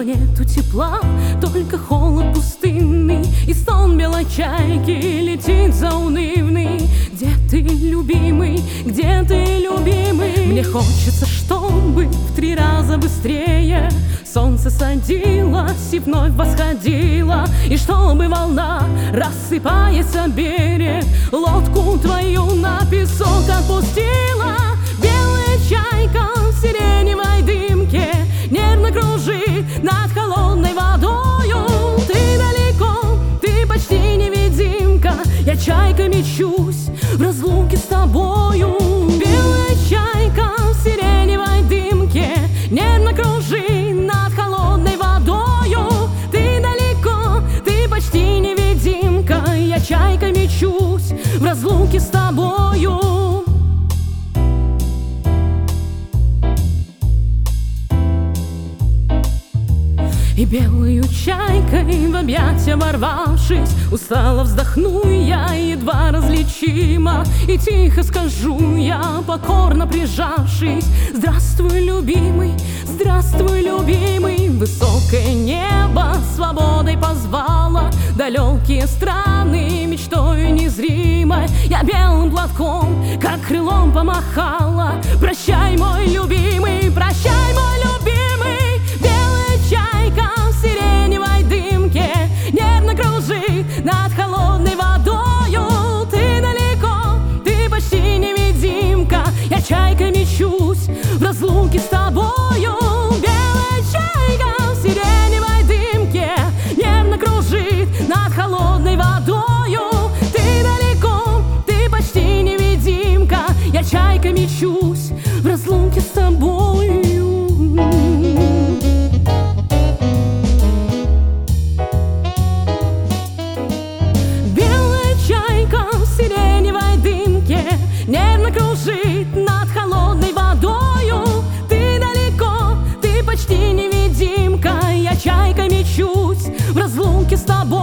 нету тепла, только холод пустынный, и сон белой чайки летит заунывный. Где ты, любимый, где ты, любимый? Мне хочется, чтобы в 3 раза быстрее солнце садилось и вновь восходило, и чтобы волна, рассыпаясь о берег, лодку твою на песок отпустила. Белая чайка в сиреневой дымке нервно кружит над холодной водою. Ты далеко, ты почти невидимка, я чайка мечусь в разлуке с тобою. Белая чайка в сиреневой дымке нервно кружит над холодной водою. Ты далеко, ты почти невидимка, я чайка мечусь в разлуке с тобою. И белою чайкой в объятия ворвавшись, устало вздохну я, едва различимо, и тихо скажу я, покорно прижавшись: здравствуй, любимый, здравствуй, любимый. Высокое небо свободой позвало далекие страны мечтою незримой. Я белым платком, как крылом, помахала: прощай, мой любимый, прощай, мой любимый. Белая чайка в сиреневой дымке нервно кружит над холодной водою. Ты далеко, ты почти невидимка, я чайка мечусь в разлуке с тобою. Белая чайка в сиреневой дымке нервно кружит над холодной водою. Ты далеко, ты почти невидимка, я чайка мечусь в разлуке с тобою. Нервно кружит над холодной водою. Ты далеко, ты почти невидимка, я чайка мечусь в разлуке с тобой.